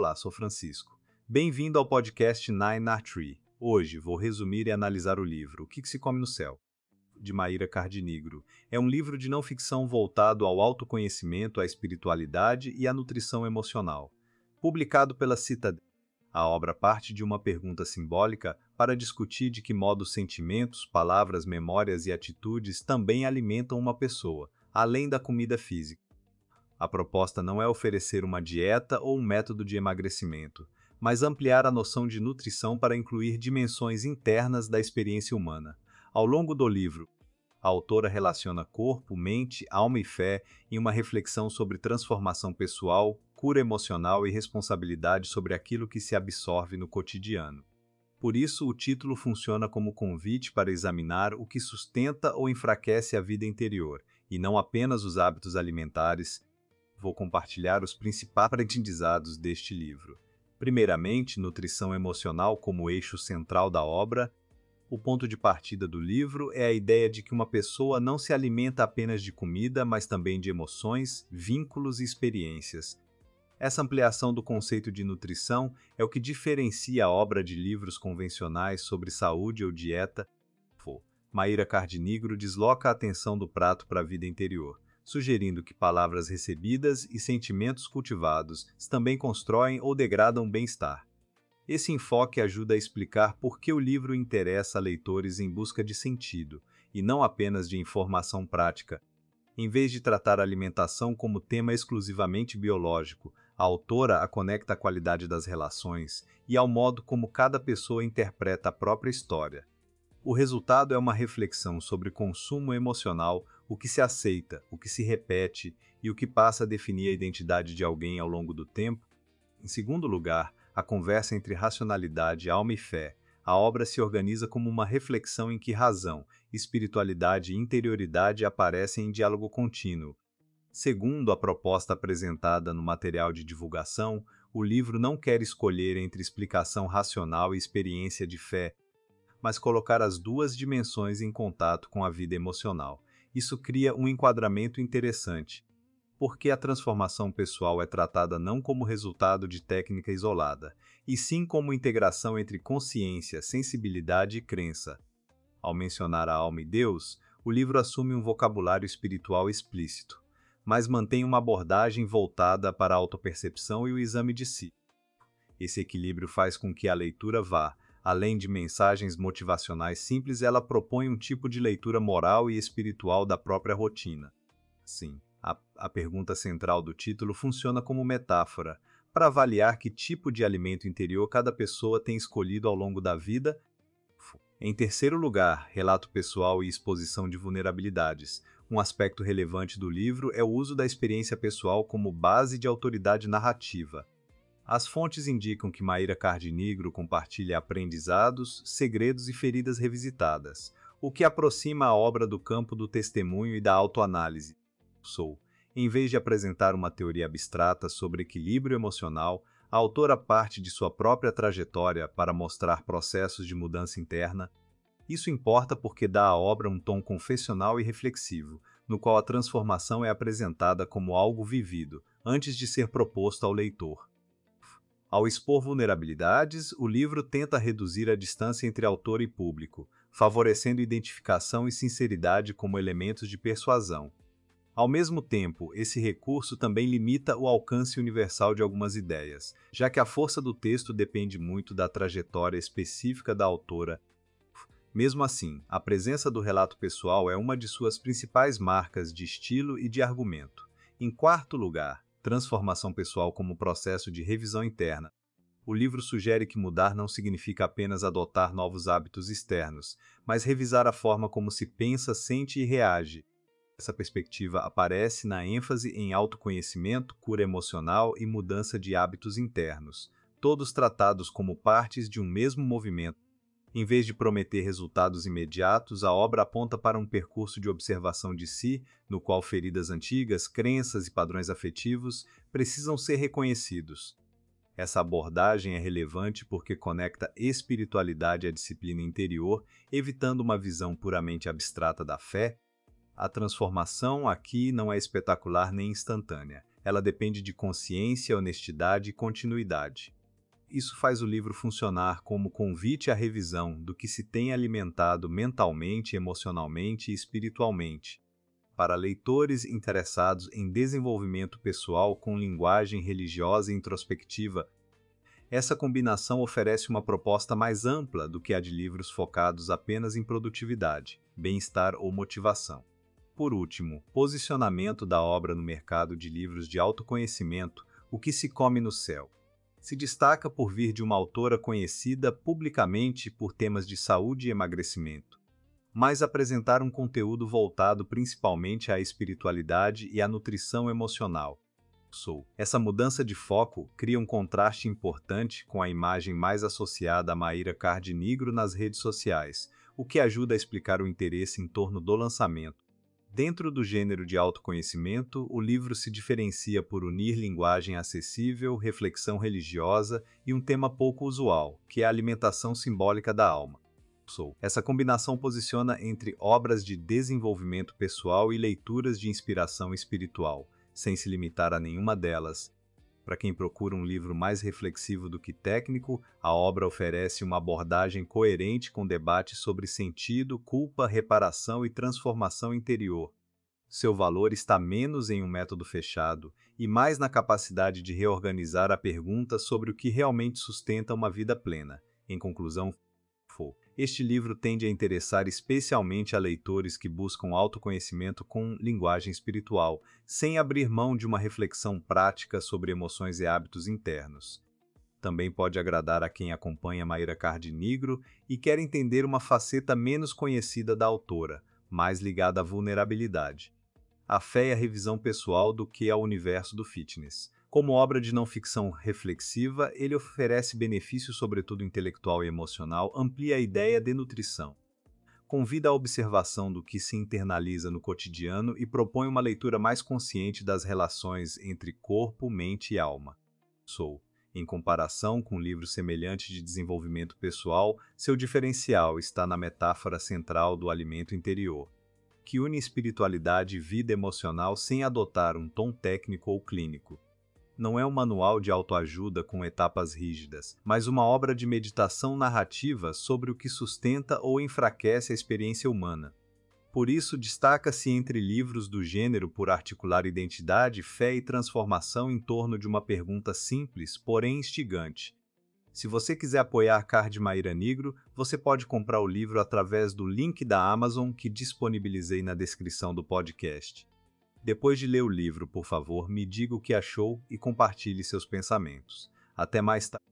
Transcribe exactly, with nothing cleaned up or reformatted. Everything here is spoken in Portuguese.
Olá, sou Francisco. Bem-vindo ao podcast Nine R Tree. Hoje vou resumir e analisar o livro O que se come no céu, de Mayra Cardinigro. É um livro de não ficção voltado ao autoconhecimento, à espiritualidade e à nutrição emocional. Publicado pela Citadel, a obra parte de uma pergunta simbólica para discutir de que modo sentimentos, palavras, memórias e atitudes também alimentam uma pessoa, além da comida física. A proposta não é oferecer uma dieta ou um método de emagrecimento, mas ampliar a noção de nutrição para incluir dimensões internas da experiência humana. Ao longo do livro, a autora relaciona corpo, mente, alma e fé em uma reflexão sobre transformação pessoal, cura emocional e responsabilidade sobre aquilo que se absorve no cotidiano. Por isso, o título funciona como convite para examinar o que sustenta ou enfraquece a vida interior, e não apenas os hábitos alimentares. Vou compartilhar os principais aprendizados deste livro. Primeiramente, nutrição emocional como eixo central da obra. O ponto de partida do livro é a ideia de que uma pessoa não se alimenta apenas de comida, mas também de emoções, vínculos e experiências. Essa ampliação do conceito de nutrição é o que diferencia a obra de livros convencionais sobre saúde ou dieta. Mayra Cardinigro desloca a atenção do prato para a vida interior, sugerindo que palavras recebidas e sentimentos cultivados também constroem ou degradam bem-estar. Esse enfoque ajuda a explicar por que o livro interessa a leitores em busca de sentido, e não apenas de informação prática. Em vez de tratar a alimentação como tema exclusivamente biológico, a autora a conecta à qualidade das relações e ao modo como cada pessoa interpreta a própria história. O resultado é uma reflexão sobre consumo emocional, o que se aceita, o que se repete e o que passa a definir a identidade de alguém ao longo do tempo. Em segundo lugar, a conversa entre racionalidade, alma e fé. A obra se organiza como uma reflexão em que razão, espiritualidade e interioridade aparecem em diálogo contínuo. Segundo a proposta apresentada no material de divulgação, o livro não quer escolher entre explicação racional e experiência de fé, mas colocar as duas dimensões em contato com a vida emocional. Isso cria um enquadramento interessante, porque a transformação pessoal é tratada não como resultado de técnica isolada, e sim como integração entre consciência, sensibilidade e crença. Ao mencionar a alma e Deus, o livro assume um vocabulário espiritual explícito, mas mantém uma abordagem voltada para a autopercepção e o exame de si. Esse equilíbrio faz com que a leitura vá, além de mensagens motivacionais simples, ela propõe um tipo de leitura moral e espiritual da própria rotina. Sim. A, a pergunta central do título funciona como metáfora, para avaliar que tipo de alimento interior cada pessoa tem escolhido ao longo da vida. Em terceiro lugar, relato pessoal e exposição de vulnerabilidades. Um aspecto relevante do livro é o uso da experiência pessoal como base de autoridade narrativa. As fontes indicam que Mayra Cardinigro compartilha aprendizados, segredos e feridas revisitadas, o que aproxima a obra do campo do testemunho e da autoanálise. Sou. Em vez de apresentar uma teoria abstrata sobre equilíbrio emocional, a autora parte de sua própria trajetória para mostrar processos de mudança interna. Isso importa porque dá à obra um tom confessional e reflexivo, no qual a transformação é apresentada como algo vivido, antes de ser proposto ao leitor. Ao expor vulnerabilidades, o livro tenta reduzir a distância entre autor e público, favorecendo identificação e sinceridade como elementos de persuasão. Ao mesmo tempo, esse recurso também limita o alcance universal de algumas ideias, já que a força do texto depende muito da trajetória específica da autora. Mesmo assim, a presença do relato pessoal é uma de suas principais marcas de estilo e de argumento. Em quarto lugar, transformação pessoal como processo de revisão interna. O livro sugere que mudar não significa apenas adotar novos hábitos externos, mas revisar a forma como se pensa, sente e reage. Essa perspectiva aparece na ênfase em autoconhecimento, cura emocional e mudança de hábitos internos, todos tratados como partes de um mesmo movimento. Em vez de prometer resultados imediatos, a obra aponta para um percurso de observação de si, no qual feridas antigas, crenças e padrões afetivos precisam ser reconhecidos. Essa abordagem é relevante porque conecta espiritualidade à disciplina interior, evitando uma visão puramente abstrata da fé. A transformação aqui não é espetacular nem instantânea. Ela depende de consciência, honestidade e continuidade. Isso faz o livro funcionar como convite à revisão do que se tem alimentado mentalmente, emocionalmente e espiritualmente, para leitores interessados em desenvolvimento pessoal com linguagem religiosa e introspectiva. Essa combinação oferece uma proposta mais ampla do que a de livros focados apenas em produtividade, bem-estar ou motivação. Por último, posicionamento da obra no mercado de livros de autoconhecimento, O que se come no céu. Se destaca por vir de uma autora conhecida publicamente por temas de saúde e emagrecimento, mas apresentar um conteúdo voltado principalmente à espiritualidade e à nutrição emocional. Sou. Essa mudança de foco cria um contraste importante com a imagem mais associada a Mayra Cardinigro nas redes sociais, o que ajuda a explicar o interesse em torno do lançamento. Dentro do gênero de autoconhecimento, o livro se diferencia por unir linguagem acessível, reflexão religiosa e um tema pouco usual, que é a alimentação simbólica da alma. Sou. Essa combinação posiciona entre obras de desenvolvimento pessoal e leituras de inspiração espiritual, sem se limitar a nenhuma delas. Para quem procura um livro mais reflexivo do que técnico, a obra oferece uma abordagem coerente com debates sobre sentido, culpa, reparação e transformação interior. Seu valor está menos em um método fechado e mais na capacidade de reorganizar a pergunta sobre o que realmente sustenta uma vida plena. Em conclusão, este livro tende a interessar especialmente a leitores que buscam autoconhecimento com linguagem espiritual, sem abrir mão de uma reflexão prática sobre emoções e hábitos internos. Também pode agradar a quem acompanha Mayra Cardinigro e quer entender uma faceta menos conhecida da autora, mais ligada à vulnerabilidade, à fé e à revisão pessoal do que ao universo do fitness. Como obra de não-ficção reflexiva, ele oferece benefícios sobretudo intelectual e emocional, amplia a ideia de nutrição, convida à observação do que se internaliza no cotidiano e propõe uma leitura mais consciente das relações entre corpo, mente e alma. Sou. Em comparação com livros semelhantes de desenvolvimento pessoal, seu diferencial está na metáfora central do alimento interior, que une espiritualidade e vida emocional sem adotar um tom técnico ou clínico. Não é um manual de autoajuda com etapas rígidas, mas uma obra de meditação narrativa sobre o que sustenta ou enfraquece a experiência humana. Por isso, destaca-se entre livros do gênero por articular identidade, fé e transformação em torno de uma pergunta simples, porém instigante. Se você quiser apoiar Card Mayra Nigro, você pode comprar o livro através do link da Amazon que disponibilizei na descrição do podcast. Depois de ler o livro, por favor, me diga o que achou e compartilhe seus pensamentos. Até mais tarde.